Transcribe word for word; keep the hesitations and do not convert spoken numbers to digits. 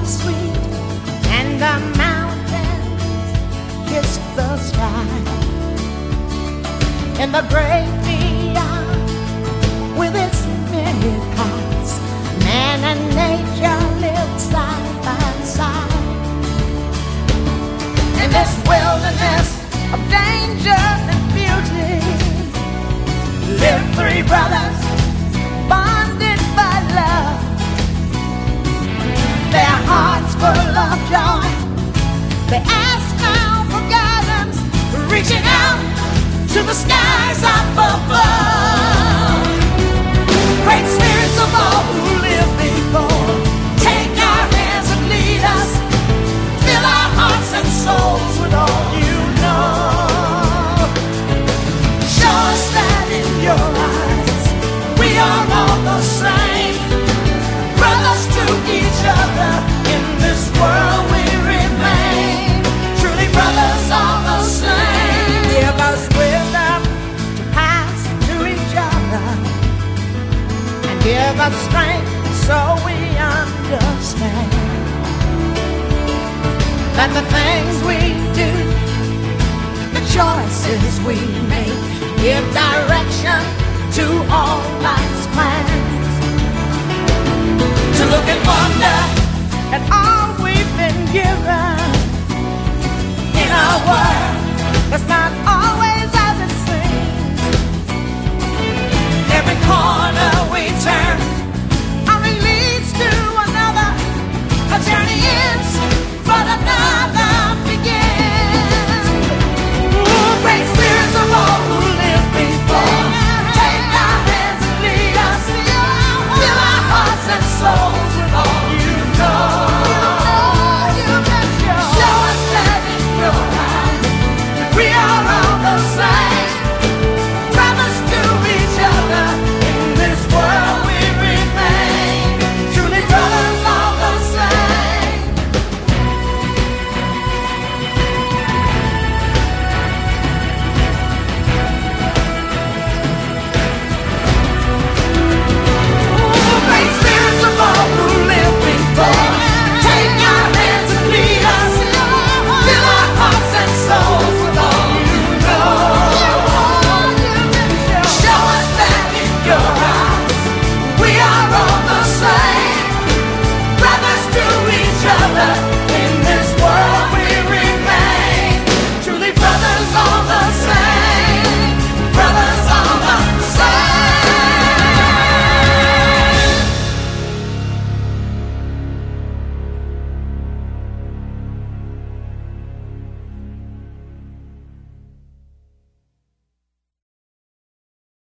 sweet, and the mountains kiss the sky. In the great beyond, with its many paths, man and nature live side by side. In this wilderness of danger and beauty, live three brothers bonded by love. Their hearts full of joy, they ask now for guidance, reaching out to the skies up above. Great spirits of all who live before, take our hands and lead us, fill our hearts and souls with all you know. Show us that in your eyes we are all the same, brothers to each other, in this world we remain, truly brothers all the same. Give us wisdom to pass to each other, and give us strength so we understand that the things we do, the choices we make, give direction to all life's plans. To look and wonder